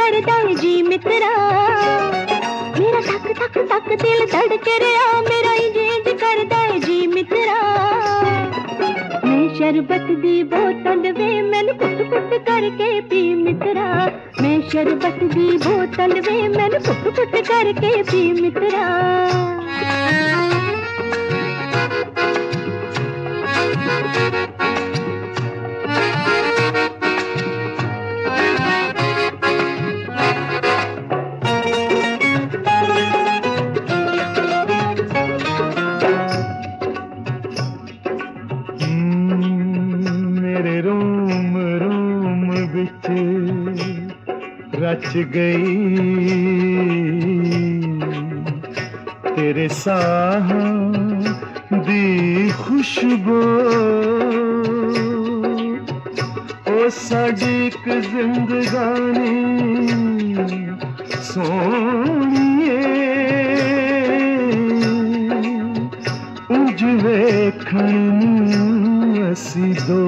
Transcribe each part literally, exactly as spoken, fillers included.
करदा है जी मित्रा। मेरा धक धक धक दिल धड़क रहा, मेरा इंज इंज करदा है जी मित्रा। मैं शरबत दी बोतल वे मैनू घुट घुट करके पी मित्रा। मैं शरबत दी बोतल वे मैनू घुट घुट करके पी मित्रा। मेरे रोम रोम बिच रच गई तेरे साह दी खुशबू। ओ साडी इक जिंदगानी सोहणीए, उंज वेखण नूं असी दो।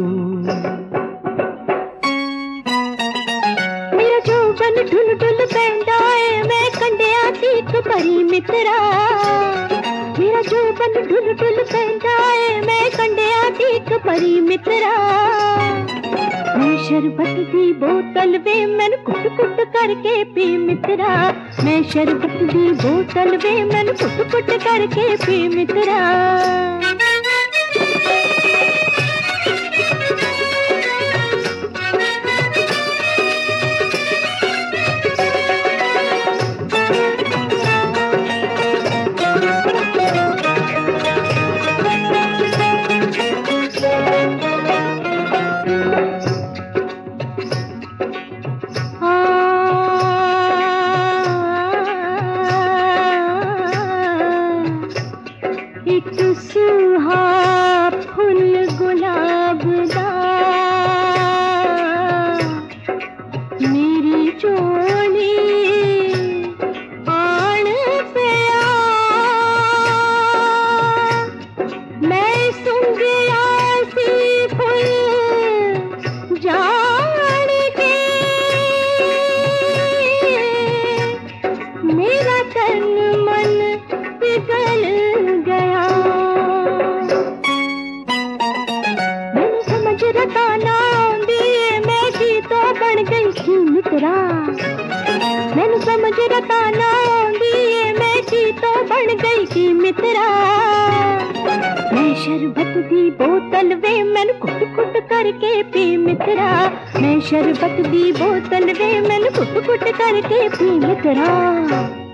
मेरा जोबन ढुल ढुल पैंदा है, मैं कंडिया तीक भरी मित्रा। मेरा जोबन ढुल ढुल पैंदा है, मैं कंडिया तीक भरी मित्रा। मैं शरबत दी बोतल वे मैनू घुट घुट करके पी मित्रा। मैं शरबत दी बोतल वे मैनू घुट घुट करके पी मित्रा। एक सुहा फुल गुलाब दा मेरी चोली आण पिया। मैं सुंघिया सी फुल जान के, मेरा तन मन पिघल गया। मैनू समझ रताना आंदी मैं की तो बन गई थी मित्रा। मैनू समझ रताना आंदी मैं की तो बन गई थी मित्रा। मैं शरबत दी बोतल वे मैनू घुट घुट करके पी मित्रा। मैं शरबत दी बोतल वे मैनू घुट घुट करके पी मित्रा।